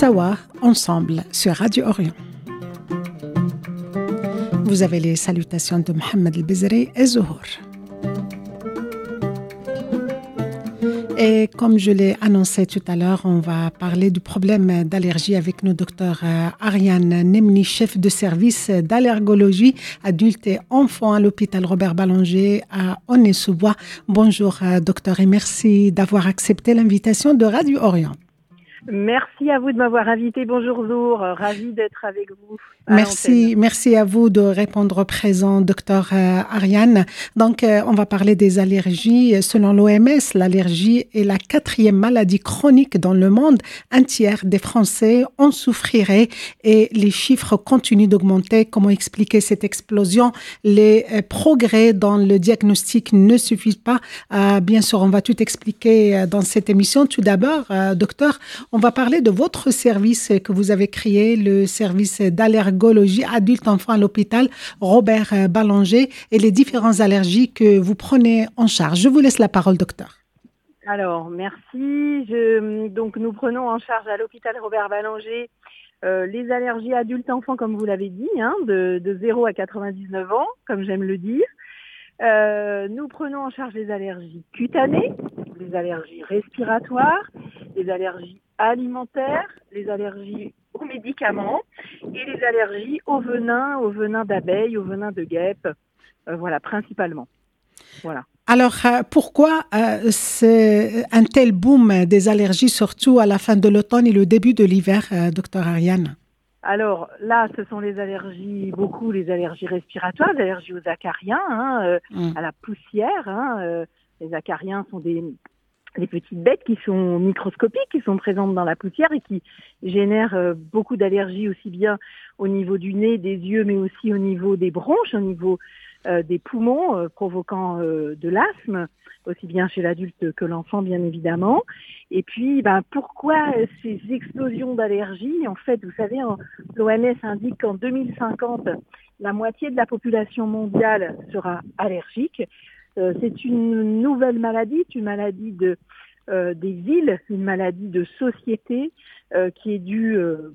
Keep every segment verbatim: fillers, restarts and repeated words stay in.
Sawa, ensemble sur Radio Orient. Vous avez les salutations de Mohamed El-Bezri et Zuhour. Et comme je l'ai annoncé tout à l'heure, on va parler du problème d'allergie avec nos docteurs Ariane Nemni, chef de service d'allergologie adultes et enfants à l'hôpital Robert Ballanger à Aulnay-sous-Bois. Bonjour docteur et merci d'avoir accepté l'invitation de Radio Orient. Merci à vous de m'avoir invité. Bonjour Zour, ravie d'être avec vous. Merci, merci à vous de répondre présent, docteur euh, Ariane. Donc, euh, on va parler des allergies. Selon l'O M S, l'allergie est la quatrième maladie chronique dans le monde. Un tiers des Français en souffriraient et les chiffres continuent d'augmenter. Comment expliquer cette explosion? Les euh, progrès dans le diagnostic ne suffisent pas. Euh, bien sûr, on va tout expliquer euh, dans cette émission. Tout d'abord, euh, docteur, on va parler de votre service que vous avez créé, le service d'allergologie adulte-enfant à l'hôpital Robert Ballanger et les différentes allergies que vous prenez en charge. Je vous laisse la parole, docteur. Alors, merci. Je, donc, nous prenons en charge à l'hôpital Robert Ballanger euh, les allergies adultes-enfants, comme vous l'avez dit, hein, de, de zéro à quatre-vingt-dix-neuf ans, comme j'aime le dire. Euh, nous prenons en charge les allergies cutanées, les allergies respiratoires, les allergies alimentaires, les allergies aux médicaments et les allergies au venin, au venin d'abeilles, au venin de guêpes, euh, voilà, principalement. Voilà. Alors, euh, pourquoi euh, c'est un tel boom des allergies, surtout à la fin de l'automne et le début de l'hiver, euh, docteur Ariane? Alors là, ce sont les allergies, beaucoup les allergies respiratoires, les allergies aux acariens, hein, euh, mmh. à la poussière. Hein, euh, les acariens sont des, des petites bêtes qui sont microscopiques, qui sont présentes dans la poussière et qui génèrent euh, beaucoup d'allergies aussi bien au niveau du nez, des yeux, mais aussi au niveau des bronches, au niveau euh, des poumons, euh, provoquant euh, de l'asthme, aussi bien chez l'adulte que l'enfant, bien évidemment. Et puis, ben, pourquoi ces explosions d'allergies? En fait, vous savez, l'O M S indique qu'en deux mille cinquante, la moitié de la population mondiale sera allergique. Euh, c'est une nouvelle maladie, une maladie de, euh, des villes, une maladie de société euh, qui est due, euh,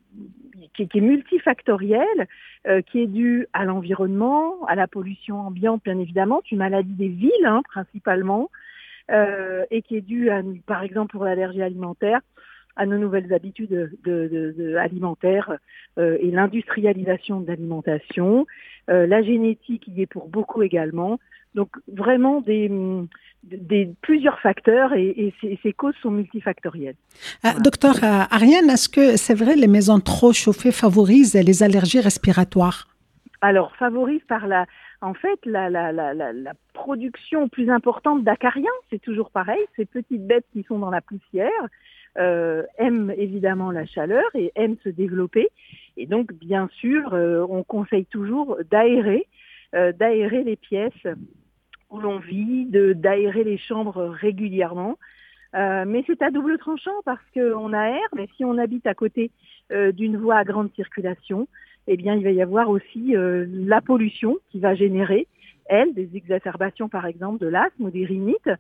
qui, qui est multifactorielle, euh, qui est due à l'environnement, à la pollution ambiante, bien évidemment, une maladie des villes, hein, principalement. Euh, et qui est dû, à, par exemple, pour l'allergie alimentaire, à nos nouvelles habitudes de, de, de, de alimentaires euh, et l'industrialisation de l'alimentation, euh, la génétique y est pour beaucoup également. Donc vraiment des, des plusieurs facteurs et, et ces, ces causes sont multifactorielles. Euh, voilà. Docteur euh, Ariane, est-ce que c'est vrai les maisons trop chauffées favorisent les allergies respiratoires? Alors favorisent par la En fait, la, la, la, la, la production plus importante d'acariens, c'est toujours pareil, ces petites bêtes qui sont dans la poussière euh, aiment évidemment la chaleur et aiment se développer. Et donc, bien sûr, euh, on conseille toujours d'aérer, euh, d'aérer les pièces où l'on vit, de, d'aérer les chambres régulièrement. Euh, mais c'est à double tranchant parce qu'on aère, mais si on habite à côté euh, d'une voie à grande circulation, eh bien, il va y avoir aussi euh, la pollution qui va générer, elle, des exacerbations, par exemple, de l'asthme ou des rhinites,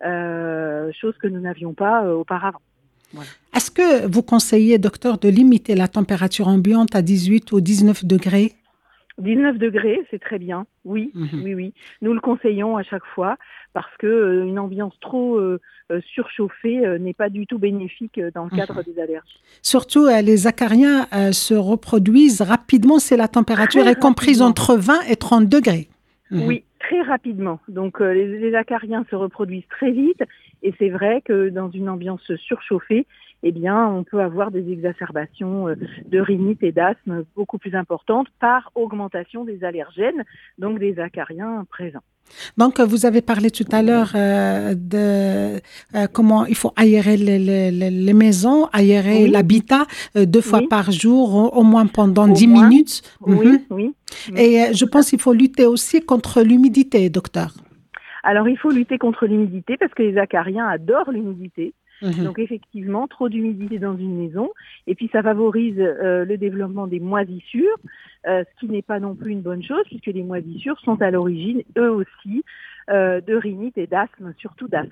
euh, chose que nous n'avions pas euh, auparavant. Voilà. Est-ce que vous conseillez, docteur, de limiter la température ambiante à dix-huit ou dix-neuf degrés? dix-neuf degrés, c'est très bien, oui, mmh. oui, oui. Nous le conseillons à chaque fois parce que euh, une ambiance trop euh, surchauffée euh, n'est pas du tout bénéfique dans le cadre mmh. des allergies. Surtout, euh, les acariens euh, se reproduisent rapidement si la température très est comprise rapidement. Entre vingt et trente degrés. Mmh. Oui, très rapidement. Donc, euh, les, les acariens se reproduisent très vite et c'est vrai que dans une ambiance surchauffée, eh bien, on peut avoir des exacerbations de rhinite et d'asthme beaucoup plus importantes par augmentation des allergènes, donc des acariens présents. Donc, vous avez parlé tout à l'heure euh, de euh, comment il faut aérer les, les, les maisons, aérer oui. l'habitat euh, deux fois oui. par jour, au, au moins pendant dix minutes. Oui, mm-hmm. oui. Et euh, je pense qu'il faut lutter aussi contre l'humidité, docteur. Alors, il faut lutter contre l'humidité parce que les acariens adorent l'humidité. Mmh. Donc effectivement, trop d'humidité dans une maison, et puis ça favorise euh, le développement des moisissures, euh, ce qui n'est pas non plus une bonne chose, puisque les moisissures sont à l'origine, eux aussi, euh, de rhinite et d'asthme, surtout d'asthme.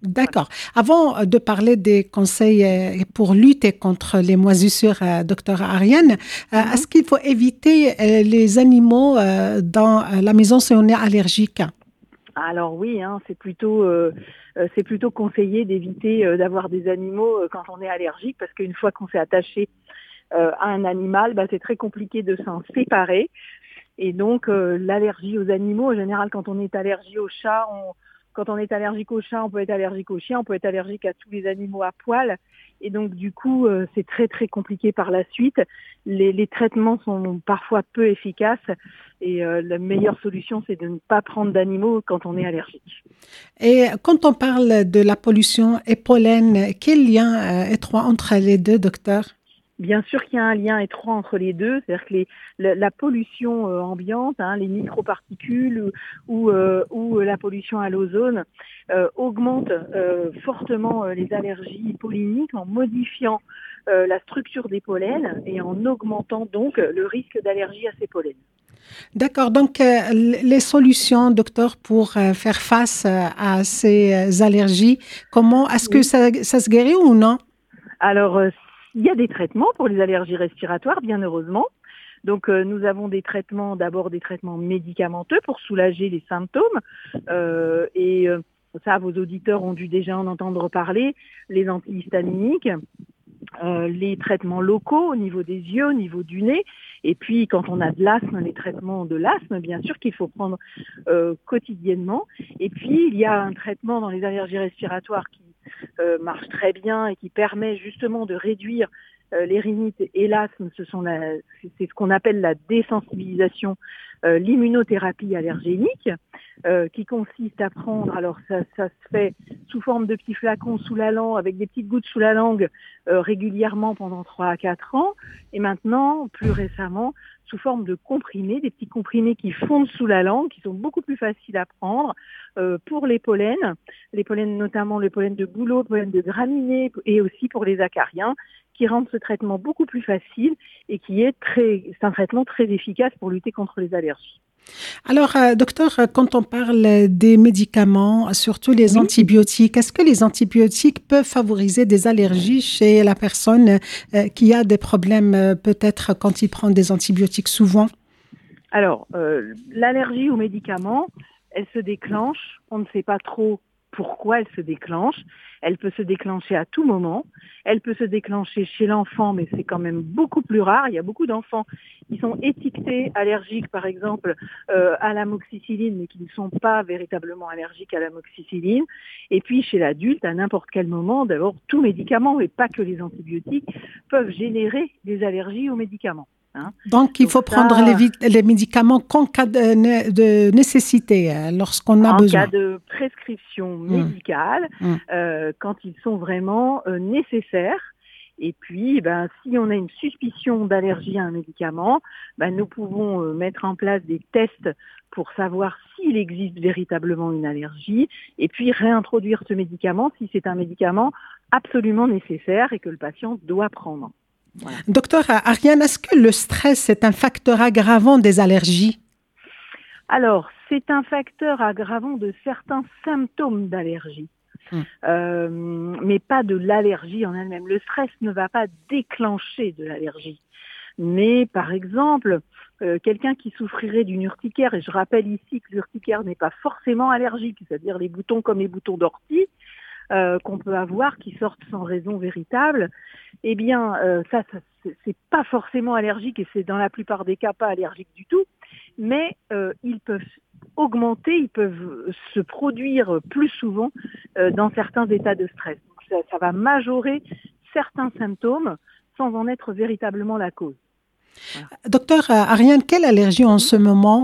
D'accord. Avant de parler des conseils pour lutter contre les moisissures, docteur Ariane, mm-hmm. est-ce qu'il faut éviter les animaux dans la maison si on est allergique? Alors oui, hein, c'est plutôt euh, c'est plutôt conseillé d'éviter euh, d'avoir des animaux euh, quand on est allergique, parce qu'une fois qu'on s'est attaché euh, à un animal, bah, c'est très compliqué de s'en séparer. Et donc euh, l'allergie aux animaux, en général, quand on est allergique aux chats, on Quand on est allergique aux chats, on peut être allergique aux chiens, on peut être allergique à tous les animaux à poil. Et donc, du coup, euh, c'est très, très compliqué par la suite. Les, les traitements sont parfois peu efficaces. Et euh, la meilleure solution, c'est de ne pas prendre d'animaux quand on est allergique. Et quand on parle de la pollution et pollen, quel lien euh, étroit entre les deux, docteur? Bien sûr qu'il y a un lien étroit entre les deux, c'est-à-dire que les, la, la pollution euh, ambiante, hein, les microparticules ou, ou, euh, ou la pollution à l'ozone euh, augmente euh, fortement euh, les allergies polliniques en modifiant euh, la structure des pollens et en augmentant donc le risque d'allergie à ces pollens. D'accord, donc euh, les solutions, docteur, pour euh, faire face euh, à ces allergies, comment est-ce oui. que ça, ça se guérit ou non? Alors, euh, il y a des traitements pour les allergies respiratoires, bien heureusement. Donc, euh, nous avons des traitements, d'abord des traitements médicamenteux pour soulager les symptômes. Euh, et euh, ça, vos auditeurs ont dû déjà en entendre parler. Les antihistaminiques, euh, les traitements locaux au niveau des yeux, au niveau du nez. Et puis, quand on a de l'asthme, les traitements de l'asthme, bien sûr, qu'il faut prendre euh, quotidiennement. Et puis, il y a un traitement dans les allergies respiratoires qui Euh, marche très bien et qui permet justement de réduire euh, les rhinites et l'asthme. Ce sont la, c'est ce qu'on appelle la désensibilisation, euh, l'immunothérapie allergénique, euh, qui consiste à prendre, alors ça, ça se fait sous forme de petits flacons sous la langue, avec des petites gouttes sous la langue euh, régulièrement pendant trois à quatre ans, et maintenant, plus récemment, sous forme de comprimés, des petits comprimés qui fondent sous la langue, qui sont beaucoup plus faciles à prendre euh, pour les pollens, les pollens notamment le pollen de bouleau, le pollen de graminée et aussi pour les acariens, qui rendent ce traitement beaucoup plus facile et qui est très, c'est un traitement très efficace pour lutter contre les allergies. Alors, euh, docteur, quand on parle des médicaments, surtout les oui. antibiotiques, est-ce que les antibiotiques peuvent favoriser des allergies chez la personne euh, qui a des problèmes euh, peut-être quand il prend des antibiotiques souvent? Alors, euh, l'allergie aux médicaments, elle se déclenche, on ne sait pas trop pourquoi elle se déclenche. Elle peut se déclencher à tout moment. Elle peut se déclencher chez l'enfant, mais c'est quand même beaucoup plus rare. Il y a beaucoup d'enfants qui sont étiquetés allergiques, par exemple, euh, à l'amoxicilline, mais qui ne sont pas véritablement allergiques à l'amoxicilline. Et puis, chez l'adulte, à n'importe quel moment, d'abord, tout médicament, et pas que les antibiotiques, peuvent générer des allergies aux médicaments. Hein. Donc, il Donc faut ça, prendre les, les médicaments qu'en cas de, de nécessité, lorsqu'on a en besoin. En cas de prescription médicale, mmh. euh, quand ils sont vraiment euh, nécessaires. Et puis, ben, si on a une suspicion d'allergie à un médicament, ben, nous pouvons euh, mettre en place des tests pour savoir s'il existe véritablement une allergie, et puis réintroduire ce médicament si c'est un médicament absolument nécessaire et que le patient doit prendre. Voilà. Docteur Ariane, est-ce que le stress est un facteur aggravant des allergies? Alors, c'est un facteur aggravant de certains symptômes d'allergie, hum. euh, mais pas de l'allergie en elle-même. Le stress ne va pas déclencher de l'allergie. Mais par exemple, euh, quelqu'un qui souffrirait d'une urticaire, et je rappelle ici que l'urticaire n'est pas forcément allergique, c'est-à-dire les boutons comme les boutons d'ortie, Euh, qu'on peut avoir, qui sortent sans raison véritable, eh bien, euh, ça, ça c'est, c'est pas forcément allergique et c'est dans la plupart des cas pas allergique du tout, mais euh, ils peuvent augmenter, ils peuvent se produire plus souvent euh, dans certains états de stress. Donc, ça, ça va majorer certains symptômes sans en être véritablement la cause. Voilà. Docteur Ariane, quelle allergie en ce moment?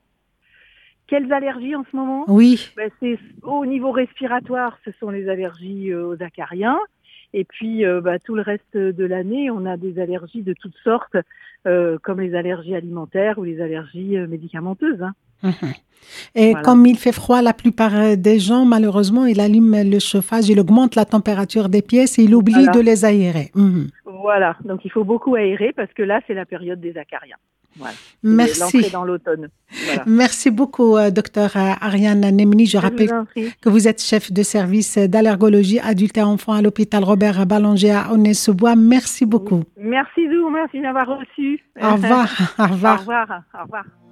Quelles allergies en ce moment? Oui. Ben, c'est, au niveau respiratoire, ce sont les allergies euh, aux acariens. Et puis, euh, bah, tout le reste de l'année, on a des allergies de toutes sortes, euh, comme les allergies alimentaires ou les allergies euh, médicamenteuses. Hein. Mmh. Et voilà. Comme il fait froid, la plupart des gens, malheureusement, ils allument le chauffage, ils augmentent la température des pièces et ils oublient voilà. de les aérer. Mmh. Voilà, donc il faut beaucoup aérer parce que là, c'est la période des acariens. Voilà. Merci. L'entrée dans l'automne. Voilà. Merci beaucoup, euh, docteur Ariane Nemni. Je, Je rappelle que vous êtes chef de service d'allergologie adulte et enfant à l'hôpital Robert Ballanger à Aulnay-sous-Bois. Merci beaucoup. Merci, Zou. Merci de m'avoir reçu. Au revoir. Au revoir. Au revoir. Au revoir.